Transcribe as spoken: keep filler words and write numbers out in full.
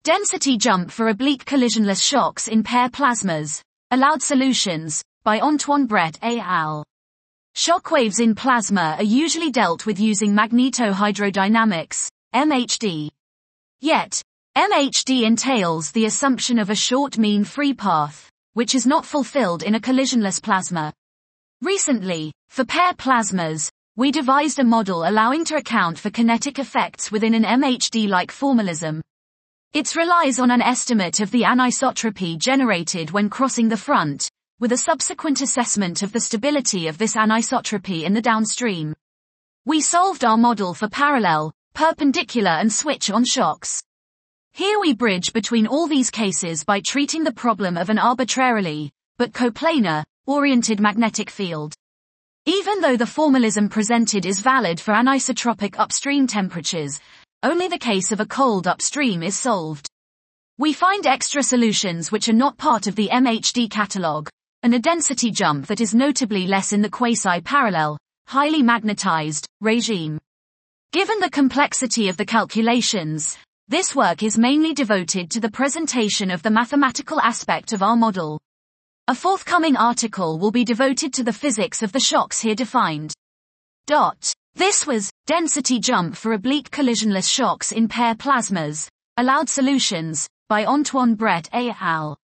Density jump for oblique collisionless shocks in pair plasmas. Allowed solutions, by Antoine Bret et al. Shockwaves in plasma are usually dealt with using magnetohydrodynamics, M H D. Yet, M H D entails the assumption of a short mean free path, which is not fulfilled in a collisionless plasma. Recently, for pair plasmas, we devised a model allowing to account for kinetic effects within an M H D-like formalism. It relies on an estimate of the anisotropy generated when crossing the front, with a subsequent assessment of the stability of this anisotropy in the downstream. We solved our model for parallel, perpendicular and switch-on shocks. Here we bridge between all these cases by treating the problem of an arbitrarily, but coplanar, oriented magnetic field. Even though the formalism presented is valid for anisotropic upstream temperatures, only the case of a cold upstream is solved. We find extra solutions which are not part of the M H D catalog, and a density jump that is notably less in the quasi-parallel, highly magnetized, regime. Given the complexity of the calculations, this work is mainly devoted to the presentation of the mathematical aspect of our model. A forthcoming article will be devoted to the physics of the shocks here defined. Dot. This was Density Jump for Oblique Collisionless Shocks in Pair Plasmas, Allowed Solutions, by Antoine Bret et al.